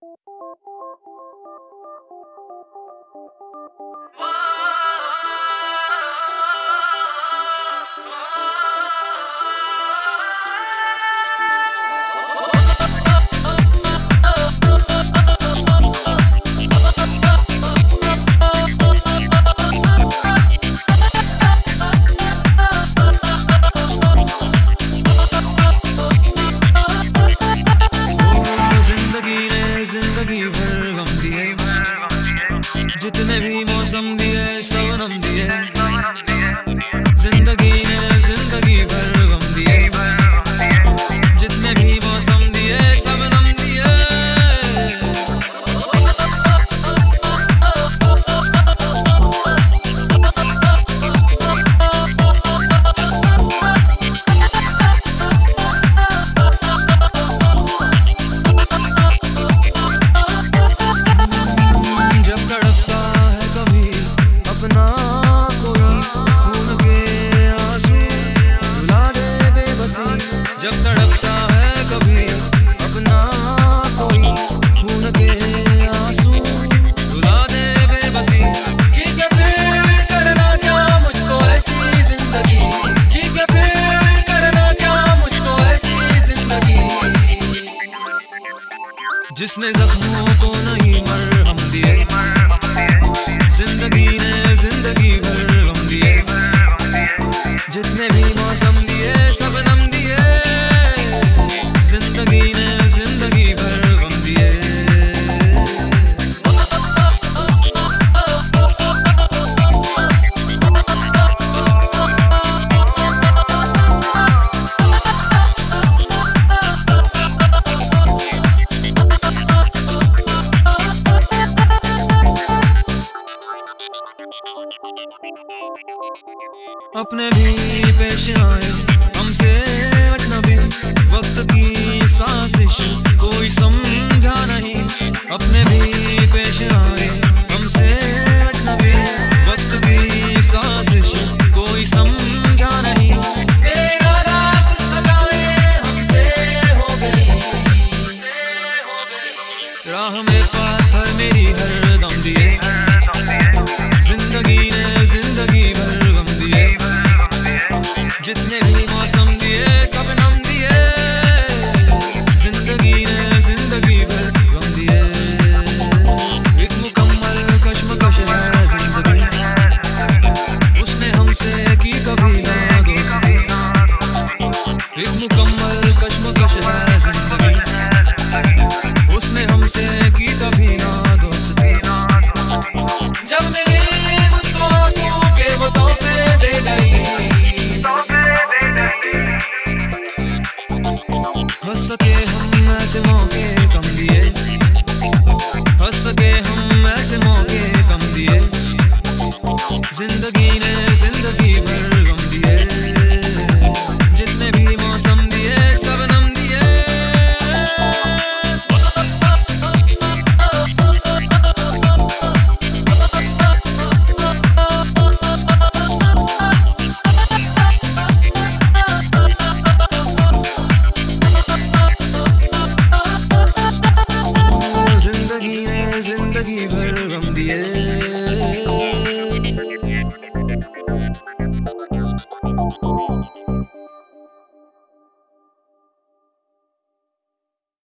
जिंदगी भर गम दिए, जितने भी मौसम दिए शबनम दिए। जिंदगी ने जिंदगी भर गम दिए, जितने भी मौसम दिए शबनम दिए। जब तड़पता है कभी अपना कोई, खून के आंसू रुला दे बेबसी। जी के फिर करना क्या मुझको ऐसी जिंदगी, जी के फिर करना क्या मुझको ऐसी जिंदगी। जिसने जख्मों को नहीं मरहम दिए, जिंदगी ने जिंदगी भर गम दिए। जितने भी मौसम दिए शबनम दिए, जिंदगी ने जिंदगी भर गम दिए। अपने भी पेश आए हमसे अजनबी, वक्त की साजिश कोई समझा नहीं। अपने भी पेश आए हमसे अजनबी, वक्त की साजिश कोई समझा नहीं। मेरा रात हटाए हमसे हो गई, राह में पाथर मेरी हर दम दिए। जिंदगी ने जिंदगी भर गम दिए, जितने भी